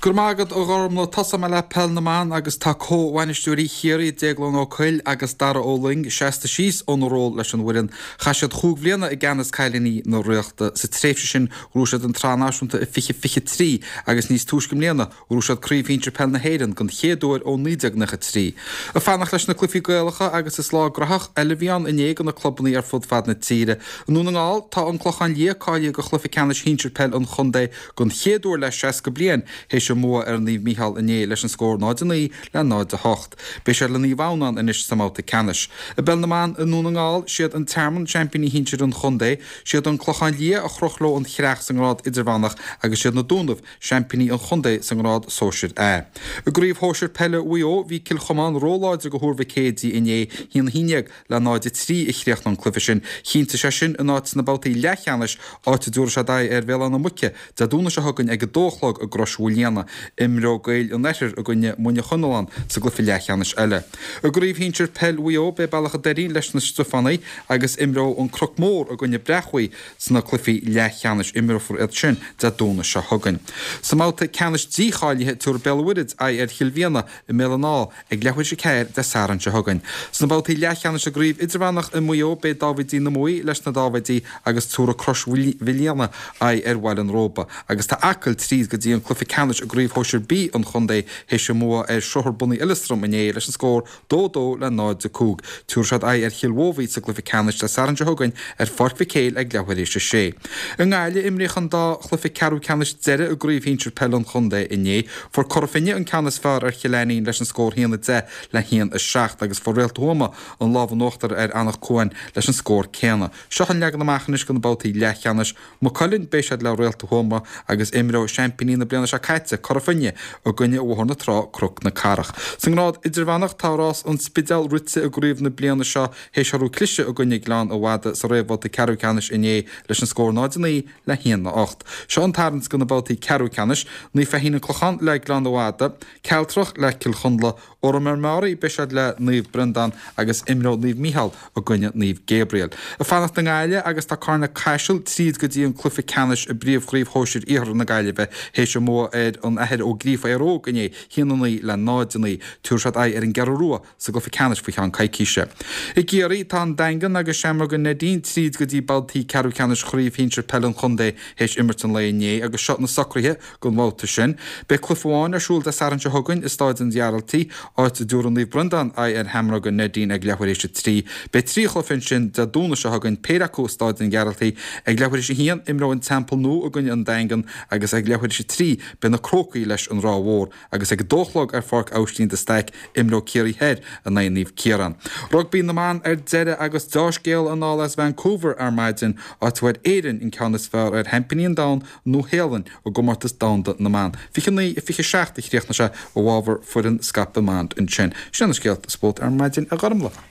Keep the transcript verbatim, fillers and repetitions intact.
Gurmagad ó gharmla tosa me le pel na man agus tá cóhainistúí chéirí déaglan ó chuil agus dar óling seasta síos ónró leis an bhuiin chaisiad chúgbliana i gceannas caiilení nó riachta sa tréifse sin rúisiad an tránáisiúnta i fiche fiche trí agus níos túiscim léana rúisiad críomhíntir pel na héireann gon chéadúir ó nídeag na trí. A fannach leis na clufií gaalacha agus is lá grathach eilehíán in éag an na clubbaní ar fud fad na tíre. Nú na ngáil tá an clochan líáile go chlufi ceannis híntir pel an chundé gon chéadúir leis seas go blian hééis mua ar níomh Mícheál iné leis an scór náid a ní le náid a hocht. Bés ar le ní bhánán inis samáta canis. A bell na man in núna ngáil siad an termman championí hintir an chundé, siad an clochan lí a chrochló an chreach san rád idirhánach agus siad na dúnamh championí an chundé san rád sóisiir é. A gríomh hóisiir pelle uo hí cilchomán róláid a go húrfa cédí iné híon híineag le náid a trí i chreacht an clufi sin. Chínta se sin in náid na bátaí lechanis áte dúr se dá ar bhéile na muce, de dúna se hagann ag dóchlog a grosúliana. Imró gail an neir a gunne muine chunáán sa glufi lechanis eile. A gríomh híntir pel uo be bailach a deí leis na Stefanaí agus imró an croc mór a gunne brechuí sna clufi lechanis imró for iad sin de dúna se hagann. Sa máta canis díáilithe túr belhuiid a ar chilvíana i mélaná ag lehuiid se céir de saran se hagann. Sna bátaí lechanis a gríomh idirhánach i muo be dávidí na muí leis na dávidí agus túra cros Williana a ar bhil an rópa agus tá acail tríd go dtí an clufi canis a gríomh hóisiir bí an chundé hééis mua ar srothir bunna ilistrum iné leis an scór dódó le náid a cúg. Túr sead a ar chiilhóhí sa glufi canis de saran se hagann ar forfi céil ag lehuiéis se sé. An gáile imríchan dá chlufi carú canis deire a gríomh híntir pel an chundé iné, for corfinne an canis fear ar chilénín leis an scór híanana de le hían a seach agus for réaltóma an láh nóachtar ar annach cuain leis an scór céna. Seochan legan amachchanis go na bátaí lechanis, má collinn béisiad le réaltóma agus imró championí na bliana se caiite corfinne a gunne óhar na trá croc na carach. San rád idirhánach tárás an spidal rutse a gríomh na bliana seo hééis seú clise a gunne glán ó bhada sa réhhata ceú canis iné leis an scór náidenaí le hían na ocht. Seo an tarns go na bátaí ceú canis, ní fehína clochan le glán ó bhada, ceiltrach le cilchundla ó mar marí beisiad le níomh Brendan agus imró níomh Mícheál a gunne níomh Gabriel. A fannacht na gáile agus tá carna caiisiil tríd go dtí an clufi canis a bríomhghríomh hóisiir ihar na gáile bheith hééis mó ar an ahead ó gríomh aró gné híanaí le náidenaí túrsead ar an garúa sa go fi canis fa an caiiciise. I ggéirí tá an dagan agus semar go nadín tríd go dtí baltaí ceú canis chríomh híntir pel an chundé hééis immerton lené agus shot na sacrithe go máta sin. Be clufháin arsúil de saran se hagann is stáid an dearaltaí áit dúr an níomh Brendan a ar hamra go nadín ag lehuiéis se trí. Be trí chlofin sin de dúna se hagann péraú stáid an gearaltaí ag lehuiéis se hían imró an temple nó a gunne an dagan agus ag lehuiéis se trí be na crocaí leis an ráhór agus ag dóchlog ar farc áistín de steic imró céirí head a na níomh Céaran. Rugbí na man ar deire agus dáiscéal an álas Vancouver ar maidin á tuaid éireann in ceannas fearr ar Hempiníon Down nó Héalann ó gomartas damda na man. Fichannaí i fiche seach i chríochna se ó bhábhar furin scapa mand in sin. Sinna scéalt spót ar maidin a gharmla.